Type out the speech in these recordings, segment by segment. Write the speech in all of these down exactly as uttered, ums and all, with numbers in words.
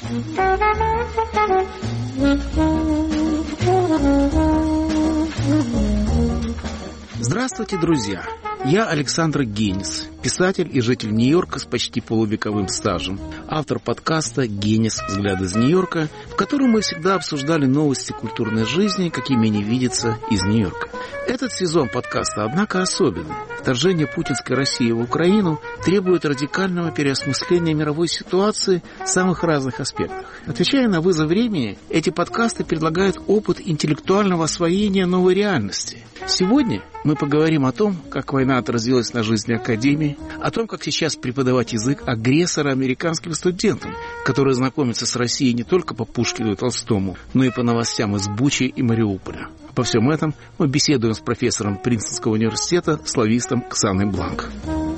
Здравствуйте, друзья! Я Александр Генис, писатель и житель Нью-Йорка с почти полувековым стажем, автор подкаста «Генис. Взгляд из Нью-Йорка», в котором мы всегда обсуждали новости культурной жизни, какими они видятся из Нью-Йорка. Этот сезон подкаста, однако, особенный. Вторжение путинской России в Украину требует радикального переосмысления мировой ситуации в самых разных аспектах. Отвечая на вызов времени, эти подкасты предлагают опыт интеллектуального освоения новой реальности. Сегодня мы поговорим о том, как война отразилась на жизни Академии, о том, как сейчас преподавать язык агрессора американским студентам, которые знакомятся с Россией не только по Пушкину и Толстому, но и по новостям из Бучи и Мариуполя. Обо всем этом мы беседуем с профессором Принстонского университета, славистом Ксаной Бланк.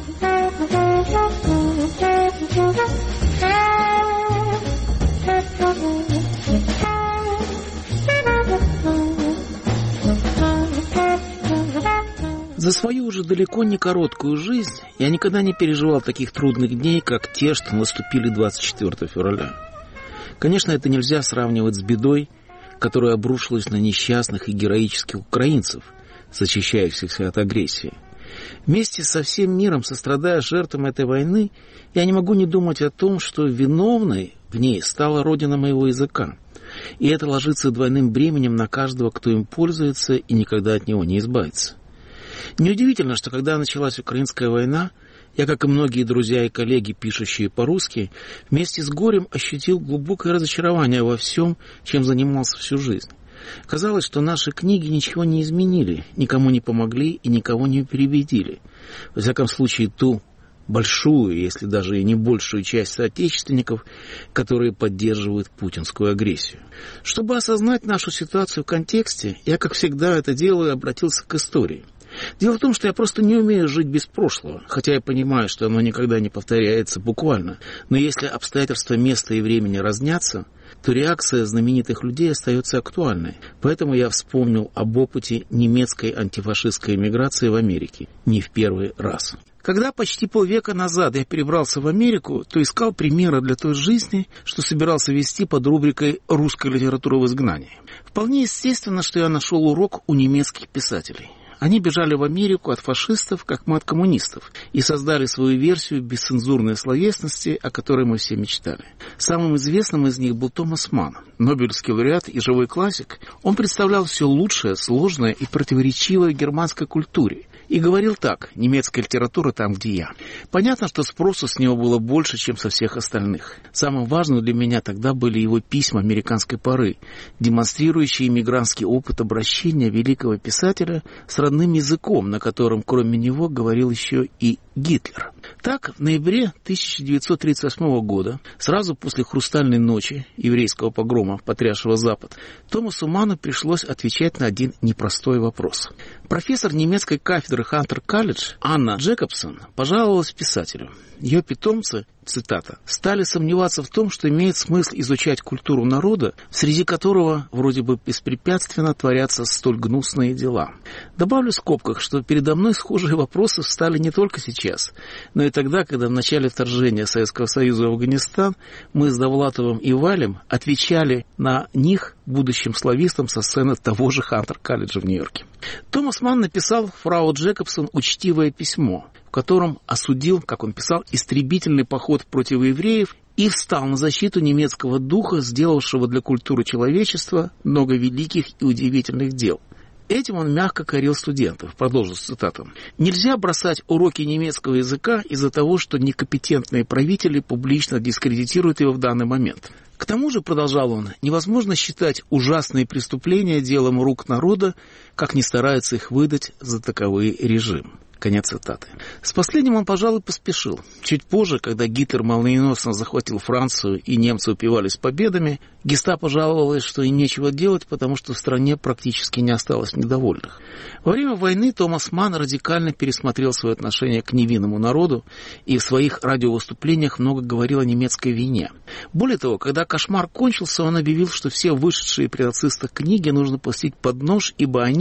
За свою уже далеко не короткую жизнь я никогда не переживал таких трудных дней, как те, что наступили двадцать четвёртого февраля. Конечно, это нельзя сравнивать с бедой, которая обрушилась на несчастных и героических украинцев, защищающихся от агрессии. Вместе со всем миром, сострадая жертвам этой войны, я не могу не думать о том, что виновной в ней стала родина моего языка. И это ложится двойным бременем на каждого, кто им пользуется и никогда от него не избавится. Неудивительно, что когда началась украинская война, я, как и многие друзья и коллеги, пишущие по-русски, вместе с горем ощутил глубокое разочарование во всем, чем занимался всю жизнь. Казалось, что наши книги ничего не изменили, никому не помогли и никого не переубедили. Во всяком случае, ту большую, если даже и не большую часть соотечественников, которые поддерживают путинскую агрессию. Чтобы осознать нашу ситуацию в контексте, я, как всегда это делаю, обратился к истории. Дело в том, что я просто не умею жить без прошлого, хотя я понимаю, что оно никогда не повторяется буквально. Но если обстоятельства места и времени разнятся, то реакция знаменитых людей остается актуальной. Поэтому я вспомнил об опыте немецкой антифашистской эмиграции в Америке не в первый раз. Когда почти полвека назад я перебрался в Америку, то искал примеры для той жизни, что собирался вести под рубрикой «Русская литература в изгнании». Вполне естественно, что я нашел урок у немецких писателей. Они бежали в Америку от фашистов, как мы от коммунистов, и создали свою версию бесцензурной словесности, о которой мы все мечтали. Самым известным из них был Томас Манн, нобелевский лауреат и живой классик. Он представлял все лучшее, сложное и противоречивое в германской культуре. И говорил так: немецкая литература там, где я. Понятно, что спросу с него было больше, чем со всех остальных. Самым важным для меня тогда были его письма американской поры, демонстрирующие иммигрантский опыт обращения великого писателя с родным языком, на котором, кроме него, говорил еще и Гитлер. Так, в ноябре тысяча девятьсот тридцать восьмого года, сразу после «Хрустальной ночи» еврейского погрома, потрясшего Запад, Томасу Манну пришлось отвечать на один непростой вопрос. Профессор немецкой кафедры Хантер-колледж Анна Джекобсон пожаловалась писателю. Ее питомцы, цитата, «стали сомневаться в том, что имеет смысл изучать культуру народа, среди которого вроде бы беспрепятственно творятся столь гнусные дела». Добавлю в скобках, что передо мной схожие вопросы встали не только сейчас, но и тогда, когда в начале вторжения Советского Союза в Афганистан мы с Довлатовым и Валем отвечали на них будущим славистам со сцены того же Хантер-колледжа в Нью-Йорке. Томас Манн написал фрау Джекобсон учтивое письмо, в котором осудил, как он писал, истребительный поход против евреев и встал на защиту немецкого духа, сделавшего для культуры человечества много великих и удивительных дел. Этим он мягко корил студентов. Продолжу цитату. «Нельзя бросать уроки немецкого языка из-за того, что некомпетентные правители публично дискредитируют его в данный момент. К тому же, продолжал он, невозможно считать ужасные преступления делом рук народа, как не старается их выдать за таковой режим». Конец цитаты. С последним он, пожалуй, поспешил. Чуть позже, когда Гитлер молниеносно захватил Францию и немцы упивались победами, гестапо жаловалось, что им нечего делать, потому что в стране практически не осталось недовольных. Во время войны Томас Манн радикально пересмотрел свое отношение к невинному народу и в своих радиовыступлениях много говорил о немецкой вине. Более того, когда кошмар кончился, он объявил, что все вышедшие при нацистах книги нужно пустить под нож, ибо они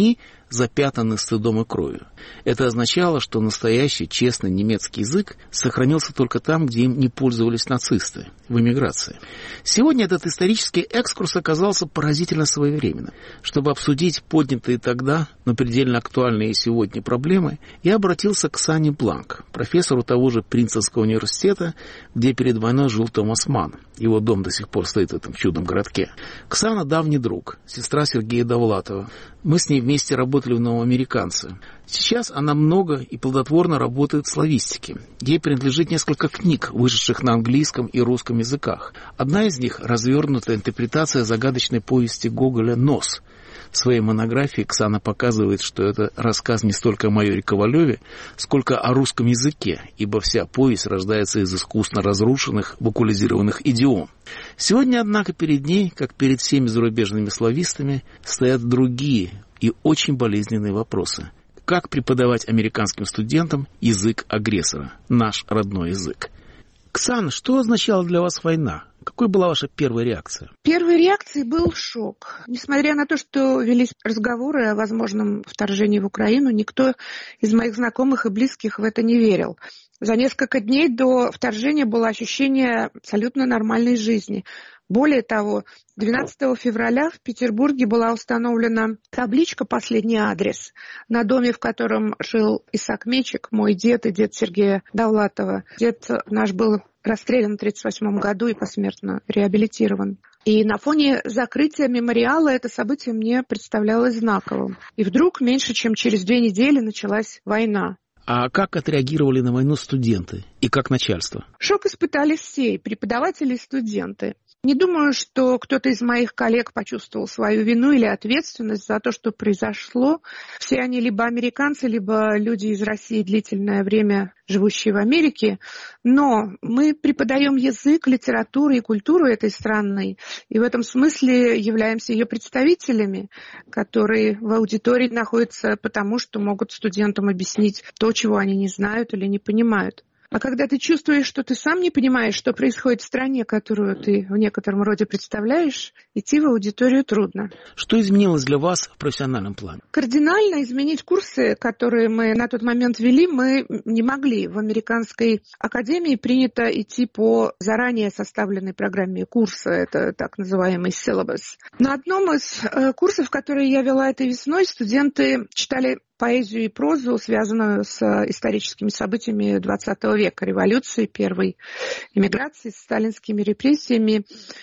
запятнаны стыдом и кровью. Это означало, что настоящий, честный немецкий язык сохранился только там, где им не пользовались нацисты, в эмиграции. Сегодня этот исторический экскурс оказался поразительно своевременным. Чтобы обсудить поднятые тогда, но предельно актуальные сегодня проблемы, я обратился к Сане Бланк, профессору того же Принстонского университета, где перед войной жил Томас Манн. Его дом до сих пор стоит в этом чудном городке. Ксана давний друг, сестра Сергея Довлатова. Мы с ней вместе работали в «Новоамериканце». Сейчас она много и плодотворно работает в славистике. Ей принадлежит несколько книг, вышедших на английском и русском языках. Одна из них — развернутая интерпретация загадочной повести Гоголя «Нос». В своей монографии Ксана показывает, что это рассказ не столько о майоре Ковалеве, сколько о русском языке, ибо вся повесть рождается из искусно разрушенных, вокализированных идиом. Сегодня, однако, перед ней, как перед всеми зарубежными славистами, стоят другие и очень болезненные вопросы. Как преподавать американским студентам язык агрессора, наш родной язык? Ксан, что означала для вас война? Какой была ваша первая реакция? Первой реакцией был шок. Несмотря на то, что велись разговоры о возможном вторжении в Украину, никто из моих знакомых и близких в это не верил. За несколько дней до вторжения было ощущение абсолютно нормальной жизни. Более того, двенадцатого февраля в Петербурге была установлена табличка «Последний адрес» на доме, в котором жил Исаак Мечик, мой дед и дед Сергея Довлатова. Дед наш был расстрелян в тридцать восьмом году и посмертно реабилитирован. И на фоне закрытия мемориала это событие мне представлялось знаковым. И вдруг, меньше чем через две недели, началась война. А как отреагировали на войну студенты и как начальство? Шок испытали все, и преподаватели, и студенты. Не думаю, что кто-то из моих коллег почувствовал свою вину или ответственность за то, что произошло. Все они либо американцы, либо люди из России, длительное время живущие в Америке. Но мы преподаем язык, литературу и культуру этой страны, и в этом смысле являемся ее представителями, которые в аудитории находятся потому, что могут студентам объяснить то, чего они не знают или не понимают. А когда ты чувствуешь, что ты сам не понимаешь, что происходит в стране, которую ты в некотором роде представляешь, идти в аудиторию трудно. Что изменилось для вас в профессиональном плане? Кардинально изменить курсы, которые мы на тот момент вели, мы не могли. В американской академии принято идти по заранее составленной программе курса, это так называемый syllabus. На одном из курсов, которые я вела этой весной, студенты читали поэзию и прозу, связанную с историческими событиями двадцатого века, революции, первой эмиграции, с сталинскими репрессиями.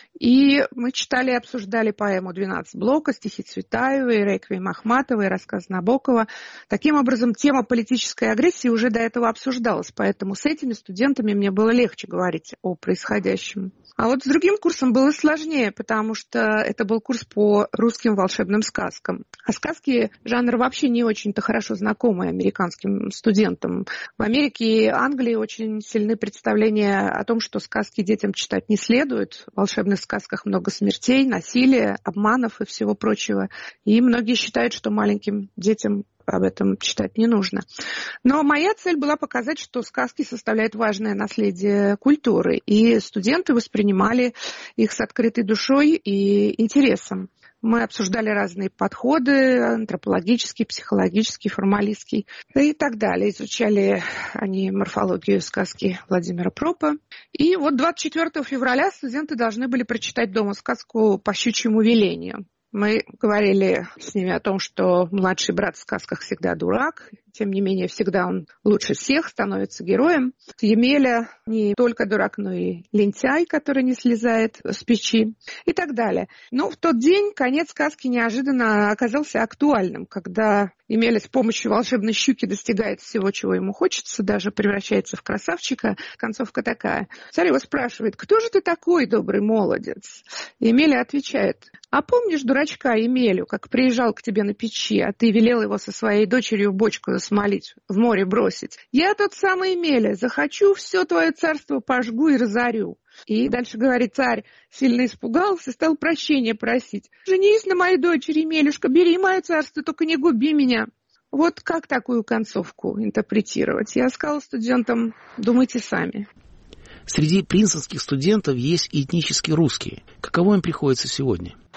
И мы читали и обсуждали поэму «двенадцать блока», стихи Цветаевой, реквием Ахматовой, рассказ Набокова. Таким образом, тема политической агрессии уже до этого обсуждалась, поэтому с этими студентами мне было легче говорить о происходящем. А вот с другим курсом было сложнее, потому что это был курс по русским волшебным сказкам. А сказки – жанр вообще не очень-то хорошо знакомый американским студентам. В Америке и Англии очень сильны представления о том, что сказки детям читать не следует. В волшебных сказках много смертей, насилия, обманов и всего прочего. И многие считают, что маленьким детям об этом читать не нужно. Но моя цель была показать, что сказки составляют важное наследие культуры, и студенты воспринимали их с открытой душой и интересом. Мы обсуждали разные подходы, антропологический, психологический, формалистский и так далее. Изучали они морфологию сказки Владимира Пропа. И вот двадцать четвёртого февраля студенты должны были прочитать дома сказку «По щучьему велению». Мы говорили с ними о том, что младший брат в сказках всегда дурак, тем не менее всегда он лучше всех, становится героем. Емеля не только дурак, но и лентяй, который не слезает с печи и так далее. Но в тот день конец сказки неожиданно оказался актуальным, когда Емеля с помощью волшебной щуки достигает всего, чего ему хочется, даже превращается в красавчика. Концовка такая. Царь его спрашивает: «Кто же ты такой, добрый молодец?» Емеля отвечает: «А помнишь дурачка Емелю, как приезжал к тебе на печи, а ты велел его со своей дочерью в бочку засмолить, в море бросить? Я тот самый Емеля, захочу, все твое царство пожгу и разорю». И дальше говорит: царь сильно испугался, стал прощения просить. «Женись на моей дочери, Емелюшка, бери мое царство, только не губи меня». Вот как такую концовку интерпретировать? Я сказала студентам: думайте сами. Среди принстонских студентов есть этнически русские. Каково им приходится сегодня?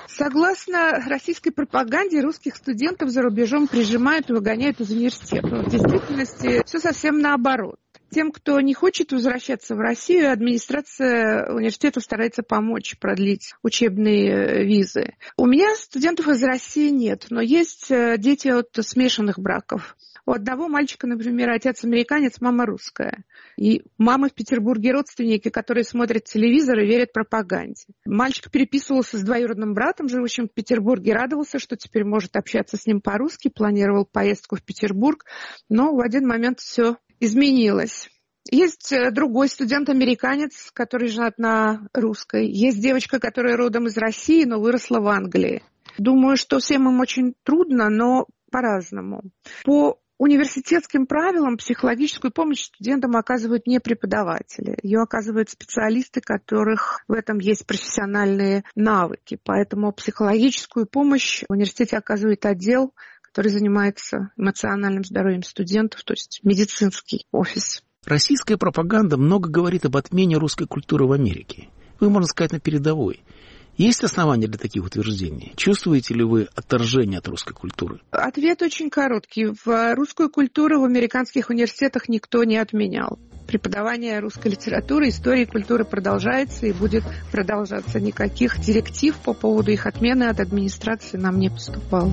Согласно российской пропаганде, русских студентов за рубежом прижимают и выгоняют из университета. Но в действительности все совсем наоборот. Тем, кто не хочет возвращаться в Россию, администрация университета старается помочь продлить учебные визы. У меня студентов из России нет, но есть дети от смешанных браков. У одного мальчика, например, отец американец, мама русская. И мамы в Петербурге родственники, которые смотрят телевизор и верят пропаганде. Мальчик переписывался с двоюродным братом, живущим в Петербурге, радовался, что теперь может общаться с ним по-русски, планировал поездку в Петербург, но в один момент все изменилось. Есть другой студент-американец, который женат на русской. Есть девочка, которая родом из России, но выросла в Англии. Думаю, что всем им очень трудно, но по-разному. По университетским правилам психологическую помощь студентам оказывают не преподаватели. Ее оказывают специалисты, которых в этом есть профессиональные навыки. Поэтому психологическую помощь в университете оказывает отдел, который занимается эмоциональным здоровьем студентов, то есть медицинский офис. Российская пропаганда много говорит об отмене русской культуры в Америке. Вы, можно сказать, на передовой. Есть основания для таких утверждений? Чувствуете ли вы отторжение от русской культуры? Ответ очень короткий. В русскую культуру в американских университетах никто не отменял. Преподавание русской литературы, истории и культуры продолжается и будет продолжаться. Никаких директив по поводу их отмены от администрации нам не поступало.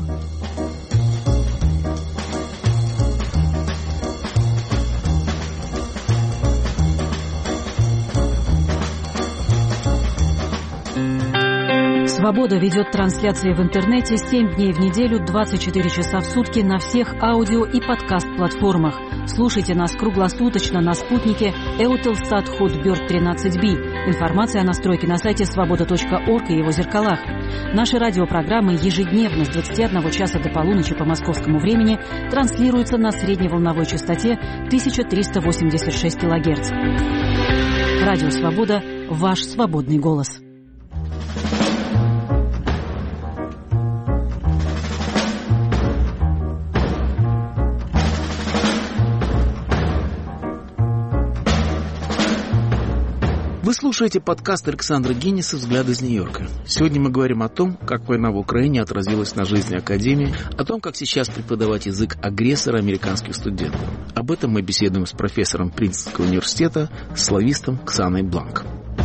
«Свобода» ведет трансляции в интернете семь дней в неделю, двадцать четыре часа в сутки на всех аудио- и подкаст-платформах. Слушайте нас круглосуточно на спутнике Eutelsat Hotbird тринадцать би. Информация о настройке на сайте свобода точка орг и его зеркалах. Наши радиопрограммы ежедневно с двадцати одного часа до полуночи по московскому времени транслируются на средневолновой частоте тысяча триста восемьдесят шесть килогерц. Радио «Свобода» – ваш свободный голос. Вы слушаете подкаст Александра Гинниса «Взгляд из Нью-Йорка». Сегодня мы говорим о том, как война в Украине отразилась на жизни Академии, о том, как сейчас преподавать язык агрессора американских студентов. Об этом мы беседуем с профессором Принстонского университета, славистом Ксаной Бланк.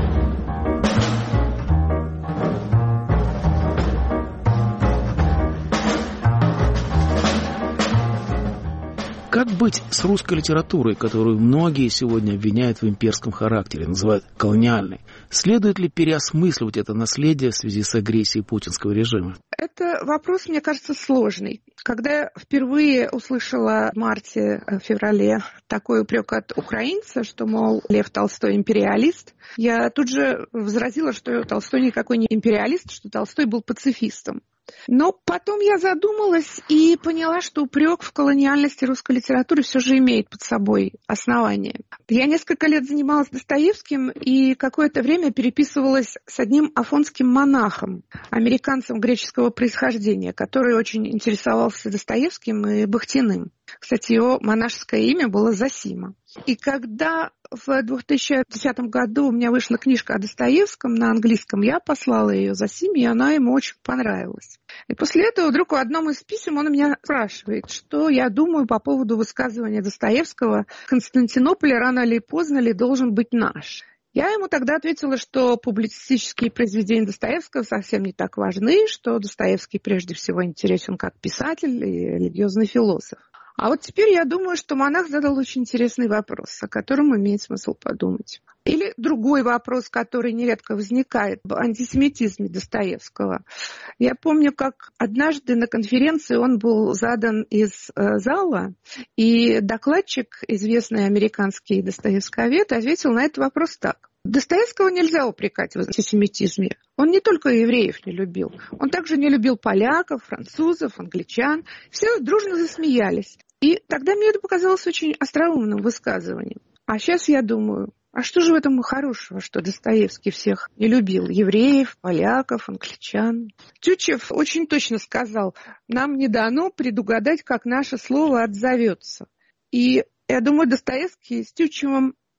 Как быть с русской литературой, которую многие сегодня обвиняют в имперском характере, называют колониальной? Следует ли переосмысливать это наследие в связи с агрессией путинского режима? Это вопрос, мне кажется, сложный. Когда я впервые услышала в марте-феврале такой упрек от украинца, что, мол, Лев Толстой империалист, я тут же возразила, что Толстой никакой не империалист, что Толстой был пацифистом. Но потом я задумалась и поняла, что упрек в колониальности русской литературы все же имеет под собой основание. Я несколько лет занималась Достоевским и какое-то время переписывалась с одним афонским монахом, американцем греческого происхождения, который очень интересовался Достоевским и Бахтиным. Кстати, его монашеское имя было Зосима. И когда в две тысячи десятом году у меня вышла книжка о Достоевском на английском, я послала ее Зосиме, и она ему очень понравилась. И после этого вдруг в одном из писем он меня спрашивает, что я думаю по поводу высказывания Достоевского: «Константинополь рано или поздно ли должен быть наш». Я ему тогда ответила, что публицистические произведения Достоевского совсем не так важны, что Достоевский прежде всего интересен как писатель и религиозный философ. А вот теперь я думаю, что монах задал очень интересный вопрос, о котором имеет смысл подумать. Или другой вопрос, который нередко возникает в антисемитизме Достоевского. Я помню, как однажды на конференции он был задан из э, зала, и докладчик, известный американский достоевсковед, ответил на этот вопрос так. Достоевского нельзя упрекать в антисемитизме. Он не только евреев не любил, он также не любил поляков, французов, англичан. Все дружно засмеялись. И тогда мне это показалось очень остроумным высказыванием. А сейчас я думаю, а что же в этом хорошего, что Достоевский всех не любил? Евреев, поляков, англичан. Тютчев очень точно сказал, нам не дано предугадать, как наше слово отзовется. И я думаю, Достоевский с Тютчевым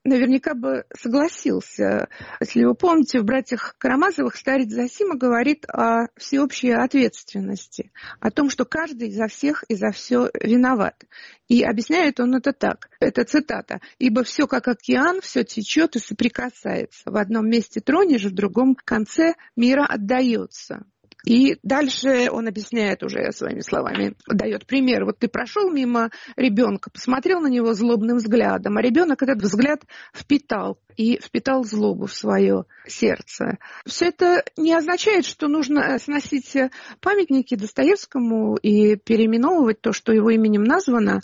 наверняка бы согласился. Если вы помните, в «Братьях Карамазовых» старец Зосима говорит о всеобщей ответственности, о том, что каждый за всех и за все виноват. И объясняет он это так. Это цитата. «Ибо все как океан, все течет и соприкасается. В одном месте тронешь, в другом конце мира отдается». И дальше он объясняет уже своими словами, дает пример. Вот ты прошел мимо ребенка, посмотрел на него злобным взглядом, а ребенок этот взгляд впитал и впитал злобу в свое сердце. Все это не означает, что нужно сносить памятники Достоевскому и переименовывать то, что его именем названо.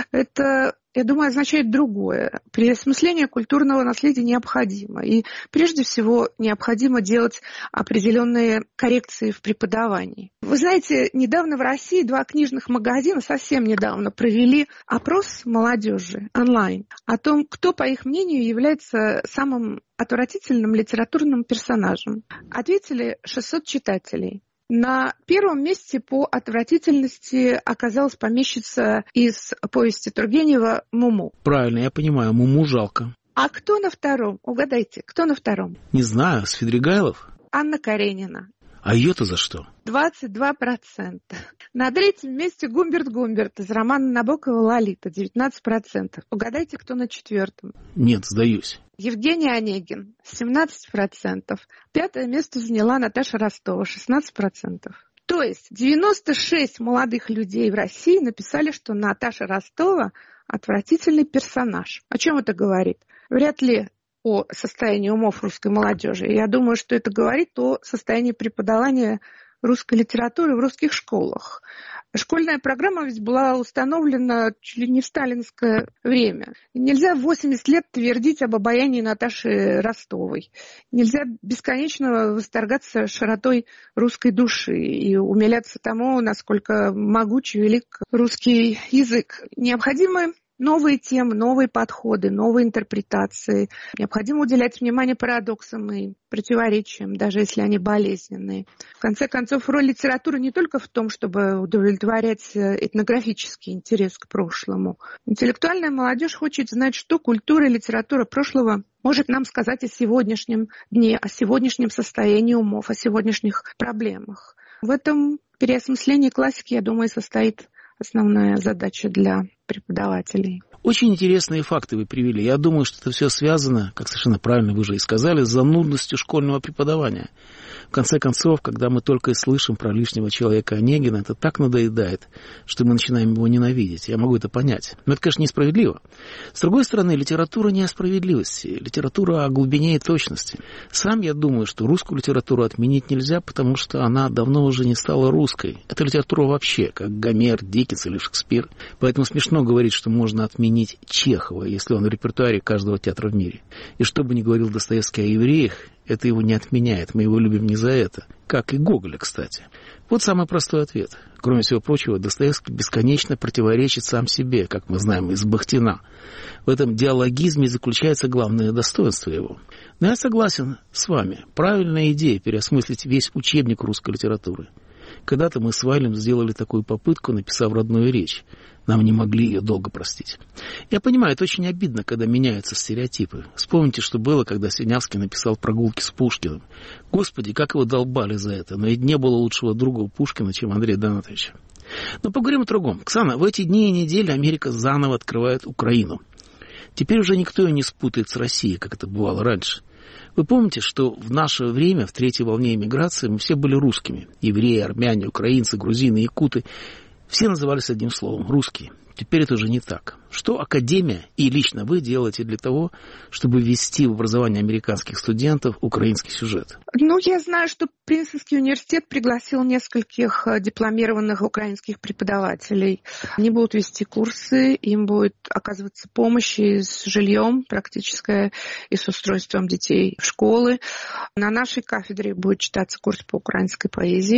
Это, я думаю, означает другое. Переосмысление культурного наследия необходимо. И прежде всего необходимо делать определенные коррекции в преподавании. Вы знаете, недавно в России два книжных магазина, совсем недавно, провели опрос молодежи онлайн о том, кто, по их мнению, является самым отвратительным литературным персонажем. Ответили шестьсот читателей. На первом месте по отвратительности оказалась помещица из повести Тургенева «Муму». Правильно, я понимаю, Муму жалко. А кто на втором? Угадайте, кто на втором? Не знаю, Сфедригайлов? Анна Каренина. А ее-то за что? двадцать два процента. На третьем месте Гумберт Гумберт из романа Набокова «Лолита», девятнадцать процентов. Угадайте, кто на четвертом? Нет, сдаюсь. Евгений Онегин, семнадцать процентов. Пятое место заняла Наташа Ростова, шестнадцать процентов. То есть девяносто шесть молодых людей в России написали, что Наташа Ростова отвратительный персонаж. О чем это говорит? Вряд ли о состоянии умов русской молодежи. Я думаю, что это говорит о состоянии преподавания русской литературы в русских школах. Школьная программа ведь была установлена чуть ли не в сталинское время. Нельзя в восемьдесят лет твердить об обаянии Наташи Ростовой. Нельзя бесконечно восторгаться широтой русской души и умиляться тому, насколько могуч и велик русский язык. Необходимы новые темы, новые подходы, новые интерпретации. Необходимо уделять внимание парадоксам и противоречиям, даже если они болезненные. В конце концов, роль литературы не только в том, чтобы удовлетворять этнографический интерес к прошлому. Интеллектуальная молодежь хочет знать, что культура и литература прошлого может нам сказать о сегодняшнем дне, о сегодняшнем состоянии умов, о сегодняшних проблемах. В этом переосмыслении классики, я думаю, состоит основная задача для преподавателей. Очень интересные факты вы привели. Я думаю, что это все связано, как совершенно правильно вы же и сказали, с занудностью школьного преподавания. В конце концов, когда мы только и слышим про лишнего человека Онегина, это так надоедает, что мы начинаем его ненавидеть. Я могу это понять. Но это, конечно, несправедливо. С другой стороны, литература не о справедливости. Литература о глубине и точности. Сам я думаю, что русскую литературу отменить нельзя, потому что она давно уже не стала русской. Это литература вообще, как Гомер, Диккенс или Шекспир. Поэтому смешно говорить, что можно отменить Чехова, если он в репертуаре каждого театра в мире. И что бы ни говорил Достоевский о евреях, это его не отменяет, мы его любим не за это. Как и Гоголя, кстати. Вот самый простой ответ. Кроме всего прочего, Достоевский бесконечно противоречит сам себе, как мы знаем из Бахтина. В этом диалогизме заключается главное достоинство его. Но я согласен с вами. Правильная идея переосмыслить весь учебник русской литературы. Когда-то мы с Вайлем сделали такую попытку, написав родную речь. Нам не могли ее долго простить. Я понимаю, это очень обидно, когда меняются стереотипы. Вспомните, что было, когда Синявский написал «Прогулки с Пушкиным». Господи, как его долбали за это. Но ведь не было лучшего друга у Пушкина, чем Андрея Донатовича. Но поговорим о другом. Ксана, в эти дни и недели Америка заново открывает Украину. Теперь уже никто ее не спутает с Россией, как это бывало раньше. Вы помните, что в наше время, в третьей волне эмиграции, мы все были русскими. Евреи, армяне, украинцы, грузины, якуты. Все назывались одним словом – русские. Теперь это уже не так. Что Академия и лично вы делаете для того, чтобы ввести в образование американских студентов украинский сюжет? Ну, я знаю, что Принстонский университет пригласил нескольких дипломированных украинских преподавателей. Они будут вести курсы, им будет оказываться помощь и с жильем практическая, и с устройством детей в школы. На нашей кафедре будет читаться курс по украинской поэзии.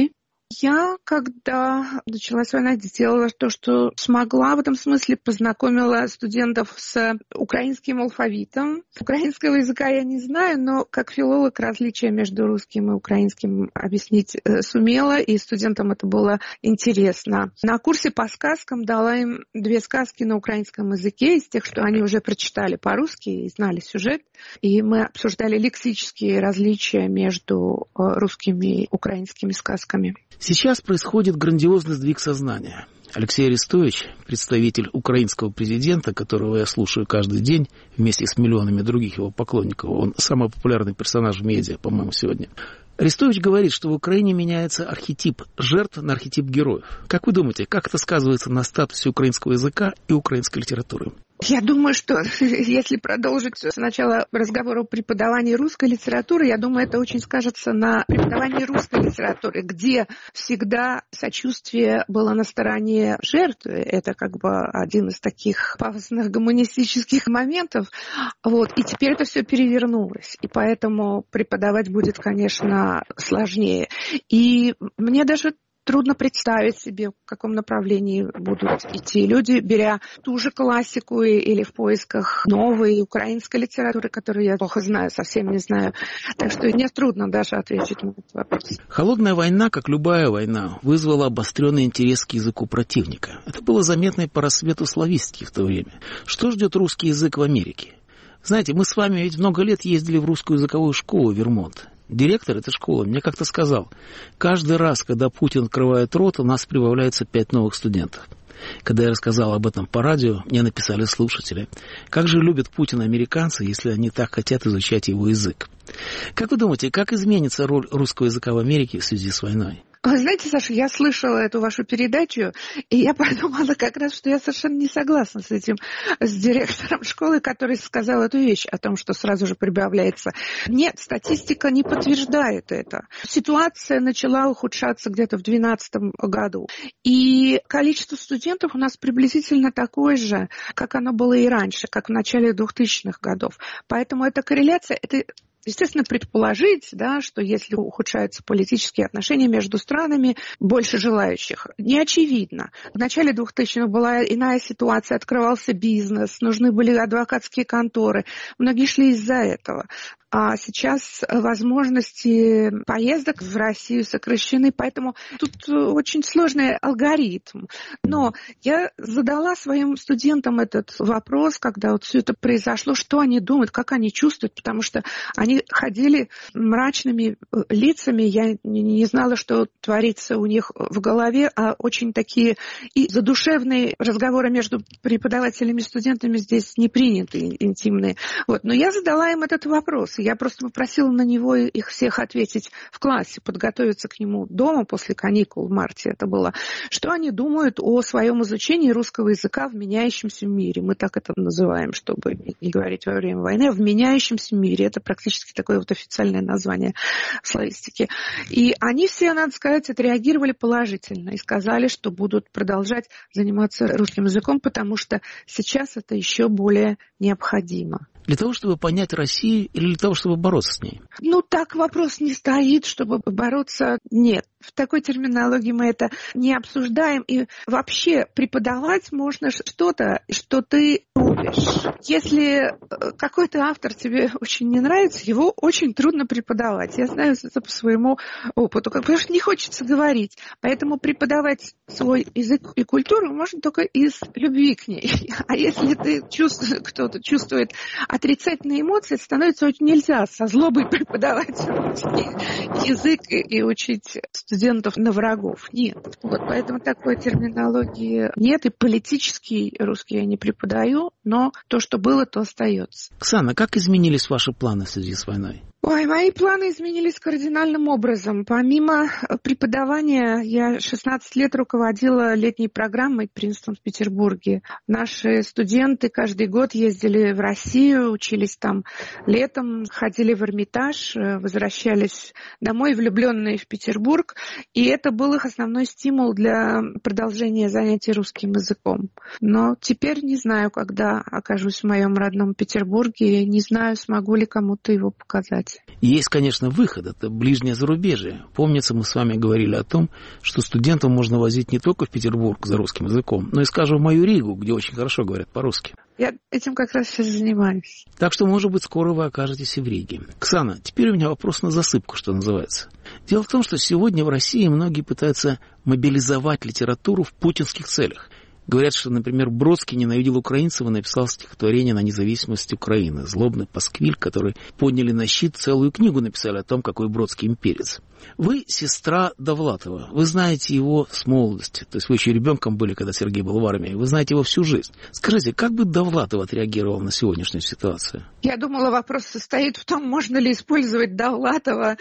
Я, когда началась война, сделала то, что смогла. В этом смысле познакомила студентов с украинским алфавитом. Украинского языка я не знаю, но как филолог различия между русским и украинским объяснить сумела, и студентам это было интересно. На курсе по сказкам дала им две сказки на украинском языке, из тех, что они уже прочитали по-русски и знали сюжет. И мы обсуждали лексические различия между русскими и украинскими сказками. Сейчас происходит грандиозный сдвиг сознания. Алексей Арестович, представитель украинского президента, которого я слушаю каждый день вместе с миллионами других его поклонников, он самый популярный персонаж в медиа, по-моему, сегодня. Арестович говорит, что в Украине меняется архетип жертв на архетип героев. Как вы думаете, как это сказывается на статусе украинского языка и украинской литературы? Я думаю, что если продолжить сначала разговор о преподавании русской литературы, я думаю, это очень скажется на преподавании русской литературы, где всегда сочувствие было на стороне жертвы. Это как бы один из таких пафосных гуманистических моментов. Вот. И теперь это все перевернулось. И поэтому преподавать будет, конечно, сложнее. И мне даже трудно представить себе, в каком направлении будут идти люди, беря ту же классику или в поисках новой украинской литературы, которую я плохо знаю, совсем не знаю. Так что мне трудно даже ответить на этот вопрос. Холодная война, как любая война, вызвала обостренный интерес к языку противника. Это было заметно и по рассвету славистики в то время. Что ждет русский язык в Америке? Знаете, мы с вами ведь много лет ездили в русскую языковую школу «Вермонт». Директор этой школы мне как-то сказал, каждый раз, когда Путин открывает рот, у нас прибавляется пять новых студентов. Когда я рассказал об этом по радио, мне написали слушатели, как же любят Путина американцы, если они так хотят изучать его язык. Как вы думаете, как изменится роль русского языка в Америке в связи с войной? Вы знаете, Саша, я слышала эту вашу передачу, и я подумала как раз, что я совершенно не согласна с этим, с директором школы, который сказал эту вещь о том, что сразу же прибавляется. Нет, статистика не подтверждает это. Ситуация начала ухудшаться где-то в две тысячи двенадцатом году. И количество студентов у нас приблизительно такое же, как оно было и раньше, как в начале двухтысячных годов. Поэтому эта корреляция, это... Естественно, предположить, да, что если ухудшаются политические отношения между странами, больше желающих. Не очевидно. В начале двухтысячных была иная ситуация, открывался бизнес, нужны были адвокатские конторы. Многие шли из-за этого. А сейчас возможности поездок в Россию сокращены, поэтому тут очень сложный алгоритм. Но я задала своим студентам этот вопрос, когда вот все это произошло, что они думают, как они чувствуют, потому что они ходили мрачными лицами, я не знала, что творится у них в голове, а очень такие и задушевные разговоры между преподавателями и студентами здесь не приняты, интимные. Вот. Но я задала им этот вопрос. Я просто попросила на него их всех ответить в классе, подготовиться к нему дома после каникул в марте это было. Что они думают о своем изучении русского языка в меняющемся мире. Мы так это называем, чтобы не говорить во время войны. В меняющемся мире. Это практически такое вот официальное название славистики. И они все, надо сказать, отреагировали положительно и сказали, что будут продолжать заниматься русским языком, потому что сейчас это еще более необходимо. Для того, чтобы понять Россию или для того, чтобы бороться с ней? Ну, так вопрос не стоит, чтобы бороться. Нет. В такой терминологии мы это не обсуждаем. И вообще преподавать можно что-то, что ты любишь. Если какой-то автор тебе очень не нравится, его очень трудно преподавать. Я знаю это по своему опыту. Потому что не хочется говорить. Поэтому преподавать свой язык и культуру можно только из любви к ней. А если ты чувствуешь, кто-то чувствует отрицательные эмоции, становится очень нельзя со злобой преподавать язык и учить студентов на врагов. Нет. Вот, поэтому такой терминологии нет. И политический русский я не преподаю, но то, что было, то остается. Оксана, как изменились ваши планы в связи с войной? Ой, мои планы изменились кардинальным образом. Помимо преподавания, я шестнадцать лет руководила летней программой Принстон в Петербурге. Наши студенты каждый год ездили в Россию, учились там летом, ходили в Эрмитаж, возвращались домой, влюбленные в Петербург. И это был их основной стимул для продолжения занятий русским языком. Но теперь не знаю, когда окажусь в моем родном Петербурге, не знаю, смогу ли кому-то его показать. ситуации. Есть, конечно, выход, это ближнее зарубежье. Помнится, мы с вами говорили о том, что студентов можно возить не только в Петербург за русским языком, но и, скажем, в мою Ригу, где очень хорошо говорят по-русски. Я этим как раз сейчас занимаюсь. Так что, может быть, скоро вы окажетесь и в Риге. Ксана, теперь у меня вопрос на засыпку, что называется. Дело в том, что сегодня в России многие пытаются мобилизовать литературу в путинских целях. Говорят, что, например, Бродский ненавидел украинцев и написал стихотворение на независимость Украины. Злобный пасквиль, который подняли на щит, целую книгу написали о том, какой Бродский имперец. Вы сестра Довлатова. Вы знаете его с молодости. То есть вы еще ребенком были, когда Сергей был в армии. Вы знаете его всю жизнь. Скажите, как бы Довлатов отреагировал на сегодняшнюю ситуацию? Я думала, вопрос состоит в том, можно ли использовать Довлатова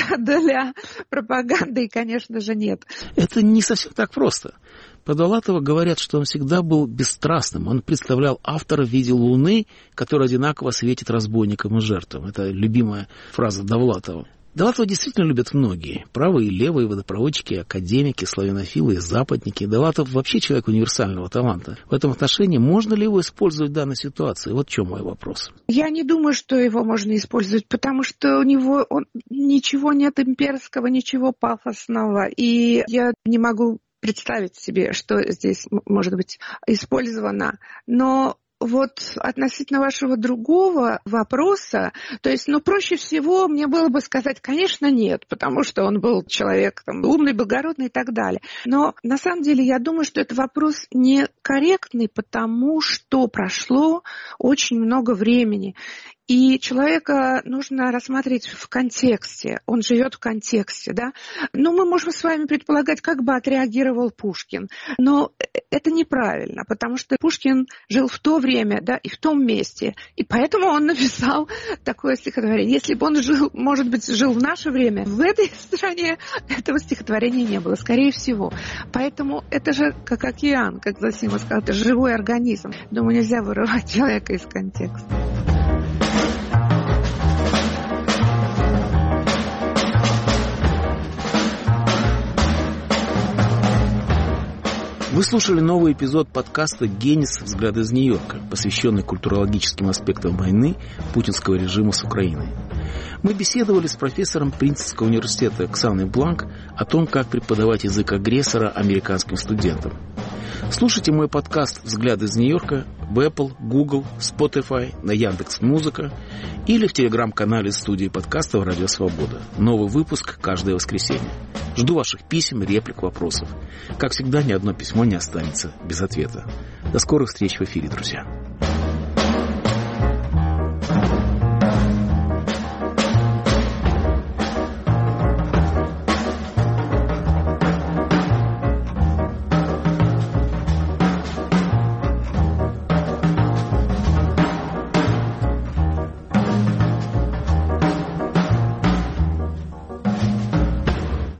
для пропаганды, и, конечно же, нет. Это не совсем так просто. Про Довлатова говорят, что он всегда был бесстрастным. Он представлял автора в виде луны, которая одинаково светит разбойникам и жертвам. Это любимая фраза Довлатова. Довлатова действительно любят многие. Правые и левые водопроводчики, академики, славянофилы и западники. Довлатов вообще человек универсального таланта. В этом отношении можно ли его использовать в данной ситуации? Вот в чем мой вопрос. Я не думаю, что его можно использовать, потому что у него он, ничего нет имперского, ничего пафосного. И я не могу представить себе, что здесь может быть использовано. Но вот относительно вашего другого вопроса, то есть, ну, проще всего мне было бы сказать, конечно, нет, потому что он был человек там, умный, благородный и так далее. Но на самом деле я думаю, что это вопрос некорректный, потому что прошло очень много времени. И человека нужно рассматривать в контексте. Он живет в контексте, да. Ну, мы можем с вами предполагать, как бы отреагировал Пушкин. Но это неправильно, потому что Пушкин жил в то время, да, и в том месте. И поэтому он написал такое стихотворение. Если бы он жил, может быть, жил в наше время, в этой стране этого стихотворения не было, скорее всего. Поэтому это же как океан, как Зосима сказала, это живой организм. Думаю, нельзя вырывать человека из контекста. Вы слушали новый эпизод подкаста «Генис. Взгляд из Нью-Йорка», посвященный культурологическим аспектам войны путинского режима с Украиной. Мы беседовали с профессором Принстонского университета Оксаной Бланк о том, как преподавать язык агрессора американским студентам. Слушайте мой подкаст «Взгляд из Нью-Йорка» в Apple, Google, Spotify, на Яндекс.Музыка или в телеграм-канале студии подкастов «Радио Свобода». Новый выпуск каждое воскресенье. Жду ваших писем, реплик, вопросов. Как всегда, ни одно письмо не останется без ответа. До скорых встреч в эфире, друзья.